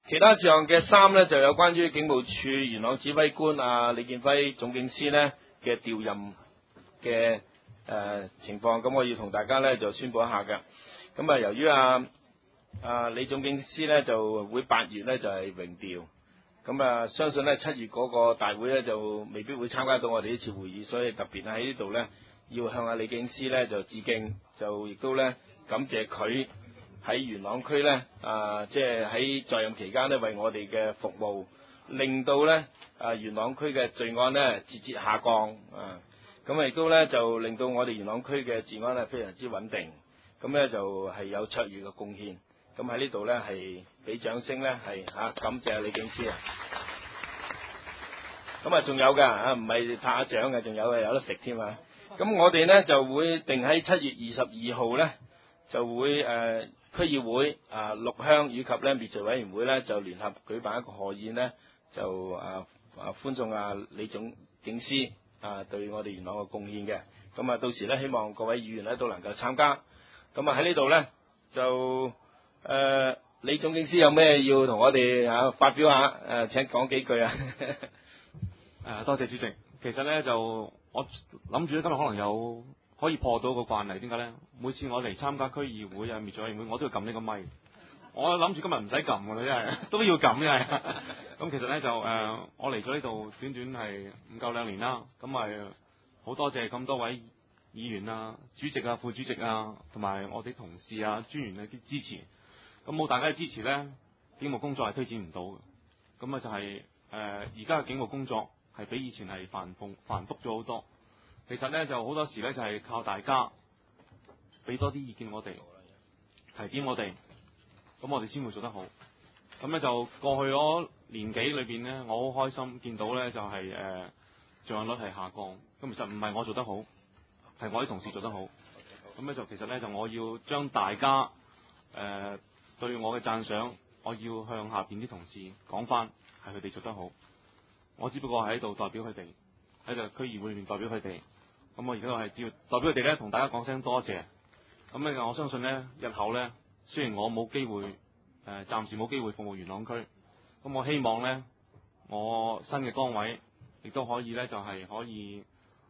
其他事項嘅3咧就有關於警務處元朗指揮官李建輝總警司呢嘅調任嘅情況，咁我要同大家咧就宣佈一下嘅。咁由於李總警司咧就會8月咧就係榮調，咁相信咧7月嗰個大會咧就未必會參加到我哋呢次會議，所以特別喺呢度咧要向李警司咧就致敬，就亦都咧感謝佢喺元朗區咧即係喺在任期間咧為我哋嘅服務，令到咧元朗區嘅罪案咧節節下降咁亦都咧就令到我哋元朗區嘅治安咧非常之穩定，咁咧就係有卓越嘅貢獻。咁喺呢度咧係俾掌聲咧係感謝李警司咁仲有㗎唔係拍下掌嘅，仲有得食添啊！咁我哋咧就會定喺7月22號咧就會區議會六鄉以及咧滅罪委員會咧就聯合舉辦一個賀宴咧，就歡送李總警司對我哋元朗嘅貢獻嘅。咁到時咧希望各位議員咧都能夠參加。咁喺呢度咧就李總警司有咩要同我哋發表下請講幾句多謝主席。其實咧就我諗住咧今日可能可以破到個慣例，點解咧？每次我嚟參加區議會滅罪委員會，我都要撳呢個咪。我諗住今日唔使撳㗎啦，真係都要撳真係。咁其實咧就我嚟咗呢度短短係唔夠2年啦，咁咪好多謝咁多位議員主席副主席同埋我哋同事專員嘅啲支持。咁冇大家嘅支持咧，警務工作係推展唔到嘅。咁就係而家嘅警務工作係比以前係繁複咗好多。其實咧就好多時咧就係靠大家俾多啲意見我哋，提點我哋，咁我哋先會做得好。咁咧就過去嗰年幾裏邊咧，我好開心見到咧就係罪案率係下降。咁其實唔係我做得好，係我啲同事做得好。咁咧就其實咧就我要將大家對我嘅讚賞，我要向下邊啲同事講翻，係佢哋做得好。我只不過係喺度代表佢哋，喺度區議會裏面代表佢哋。咁我而家係只要代表佢哋咧，同大家講聲多謝。咁咧，我相信咧，日後咧，雖然我冇機會，暫時冇機會服務元朗區，咁我希望咧，我新嘅崗位亦都可以咧，就係可以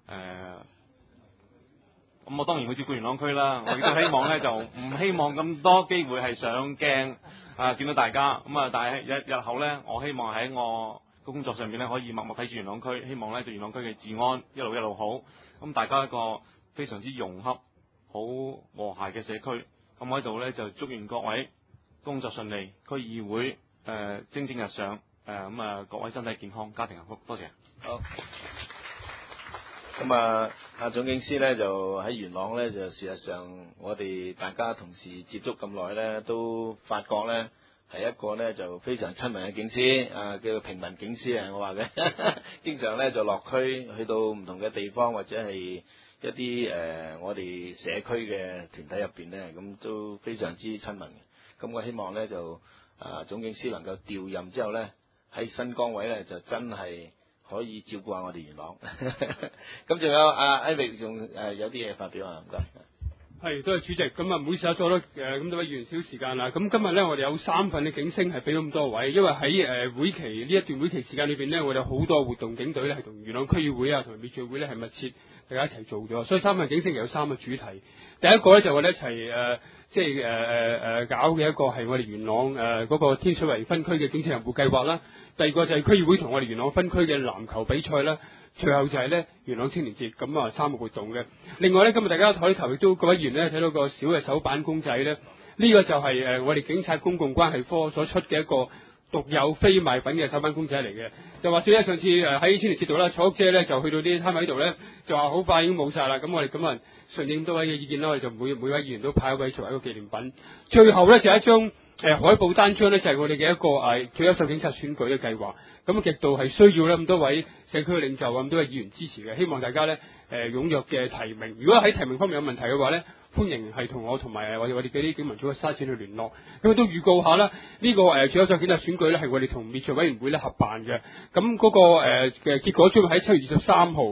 咁我當然會照顧元朗區啦。我亦都希望咧，就唔希望咁多機會係上鏡見到大家。咁但係日後咧，我希望喺我工作上面咧，可以默默睇住元朗區，希望咧就元朗區嘅治安一路好。咁大家一個非常之融洽、好和諧嘅社區。咁我喺度咧就祝願各位工作順利，區議會蒸蒸日上。各位身體健康，家庭幸福。多謝。 好。咁總警司咧就喺元朗咧，就事實上我哋大家同事接觸咁耐咧，都發覺咧係一個咧就非常親民嘅警司叫平民警司我話嘅，經常咧就落區去到唔同嘅地方，或者係一啲我哋社區嘅團體入邊咧，咁都非常之親民嘅。咁我希望咧就總警司能夠調任之後咧，喺新崗位咧就真係可以照顧下我哋元朗。咁仲有Eric 仲有啲嘢發表唔該。 係，多謝主席。咁唔好意思阻咗咁多位議員少時間啦。咁今日咧，我哋有3份嘅警聲係俾咗咁多位，因為喺會期呢一段會期時間裏邊咧，我哋有好多活動警隊咧係同元朗區議會同埋滅罪會咧係密切大家一齊做咗，所以3份警聲有3個主題。第一個咧就我哋一齊搞嘅一個係我哋元朗嗰個天水圍分區嘅警察任務計劃啦。第二個就係區議會同我哋元朗分區嘅籃球比賽啦。最後就係咧元朗青年節，咁3個活動嘅。另外咧，今日大家台頭亦都各位議員咧睇到個小嘅手板公仔咧，呢個就係我哋警察公共關係科所出嘅一個獨有非賣品嘅手板公仔嚟嘅。就話說咧，上次喺青年節度啦，楚屋姐咧就去到啲攤位度咧，就話好快已經冇晒啦。咁我哋順應多位嘅意見啦，我哋就每位議員都派一位作為一個紀念品。最後咧就一張海報單張咧，就係我哋嘅一個最優秀警察選舉嘅計劃。咁極度係需要咧咁多位社區領袖咁多位議員支持嘅，希望大家咧踴躍嘅提名。如果喺提名方面有問題嘅話咧，歡迎係同我同埋我哋嘅啲警民組嘅沙展去聯絡。咁都預告下啦，呢個最優秀警察選舉咧係我哋同滅罪委員會咧合辦嘅。咁嗰個嘅結果將會喺7月23號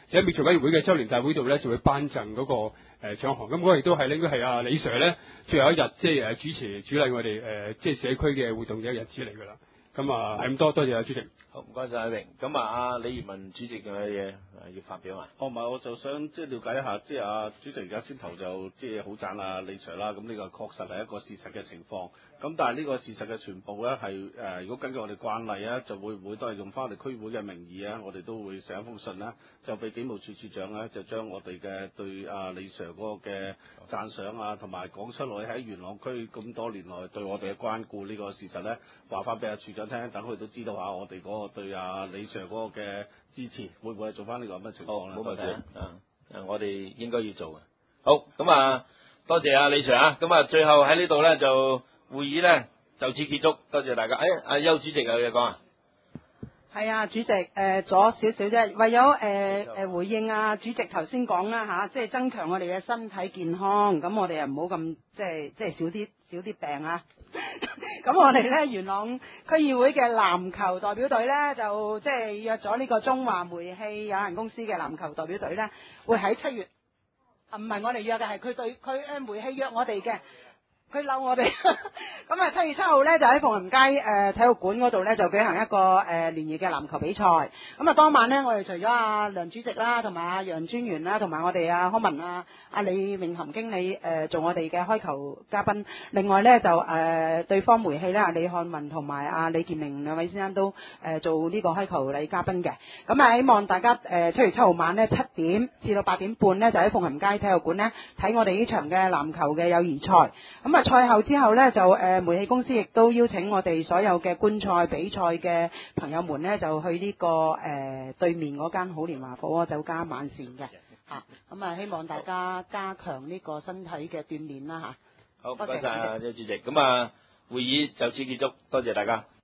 就喺滅罪委員會嘅周年大會度咧，就會頒贈嗰個獎項。咁嗰個亦都係應該係阿李 Sir 咧最後一日即係主持主禮我哋即係社區嘅活動嘅日子嚟㗎啦。咁啊係咁多謝啊主席。 好，唔該晒阿榮。咁啊，阿李元文主席嘅嘢要發表啊？ 唔係，我就想即係了解一下，即係阿主席而家先頭就即係好讚阿李 Sir 啦。咁呢個確實係一個事實嘅情況。咁但係呢個事實嘅全部咧係如果根據我哋慣例咧，就會唔會都係用翻我哋區會嘅名義啊？我哋都會寫一封信咧，就俾警務處處長咧，就將我哋嘅對阿李 Sir 嗰個嘅讚賞啊，同埋講出來喺元朗區咁多年來對我哋嘅關顧呢個事實咧，話翻俾阿處長聽，等佢都知道下我哋嗰個對阿李 Sir 嗰個嘅支持，會唔會係做翻呢個咁嘅情況咧？ 冇問題我哋應該要做嘅。好，咁啊，多謝阿李 Sir 啊。咁啊，最後喺呢度咧就會議咧就此結束，多謝大家。阿邱主席有嘢講啊？ 係啊，主席，咗少少啫，為咗回應啊主席頭先講啦吓，即係增強我哋嘅身體健康，咁我哋又唔好咁即係少啲病啊。咁我哋咧元朗區議會嘅籃球代表隊咧就即係約咗呢個中華煤氣有限公司嘅籃球代表隊咧，會喺7月，唔係我哋約嘅，係佢煤氣約我哋嘅。佢嬲我哋，咁啊7月7號咧就喺鳳林街體育館嗰度咧就舉行一個聯誼嘅籃球比賽。咁啊當晚咧我哋除咗阿梁主席啦，同埋阿楊專員啦，同埋我哋阿康文阿李永含經理做我哋嘅開球嘉賓。另外咧就對方煤氣咧阿李漢文同埋阿李建明兩位先生都做呢個開球禮嘉賓嘅。咁啊希望大家7月7號晚咧7點至到8點半咧就喺鳳林街體育館咧睇我哋呢場嘅籃球嘅友誼賽。咁賽後之後呢，就煤氣公司亦都邀請我哋所有嘅觀賽比賽嘅朋友們呢，就去呢、個對面嗰間好年華火鍋酒家晚膳嘅嚇。咁啊，希望大家加強呢個身體嘅鍛鍊啦嚇。 好，唔該晒啊，邱主席。咁啊，會議就此結束，多謝大家。